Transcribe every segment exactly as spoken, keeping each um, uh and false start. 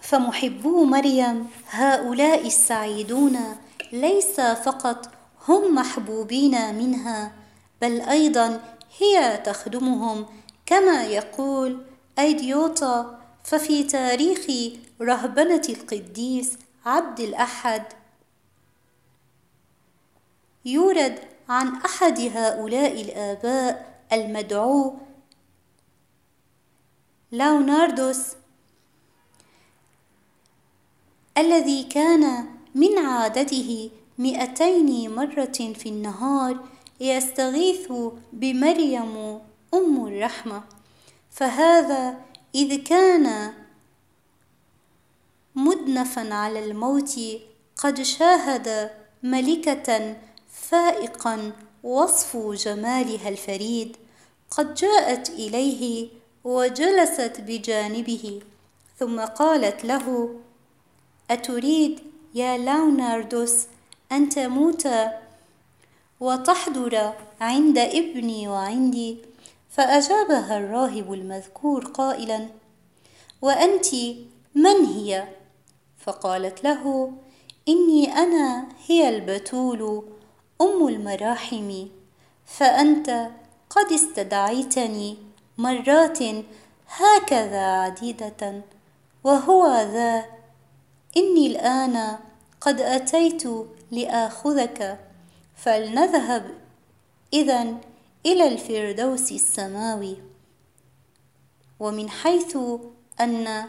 فمحبو مريم هؤلاء السعيدون ليس فقط هم محبوبين منها، بل أيضا هي تخدمهم، كما يقول أيديوطة. ففي تاريخ رهبنة القديس عبد الأحد يورد عن أحد هؤلاء الآباء المدعو ليوناردوس الذي كان من عادته مئتين مرة في النهار يستغيث بمريم أم الرحمة، فهذا إذ كان مدنفا على الموت قد شاهد ملكة فائقا وصف جمالها الفريد قد جاءت إليه وجلست بجانبه، ثم قالت له: أتريد يا ليوناردوس أن تموت وتحضر عند ابني وعندي؟ فأجابها الراهب المذكور قائلا: وأنت من هي؟ فقالت له: إني أنا هي البتول أم المراحم، فأنت قد استدعيتني مرات هكذا عديدة، وهو ذا إني الآن قد أتيت لآخذك، فلنذهب إذن إلى الفردوس السماوي. ومن حيث أن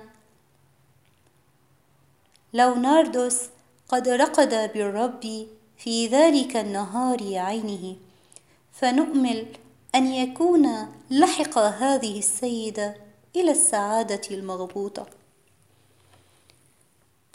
ليوناردوس قد رقد بالرب في ذلك النهار عينه، فنؤمل أن يكون لحق هذه السيدة إلى السعادة المغبوطة.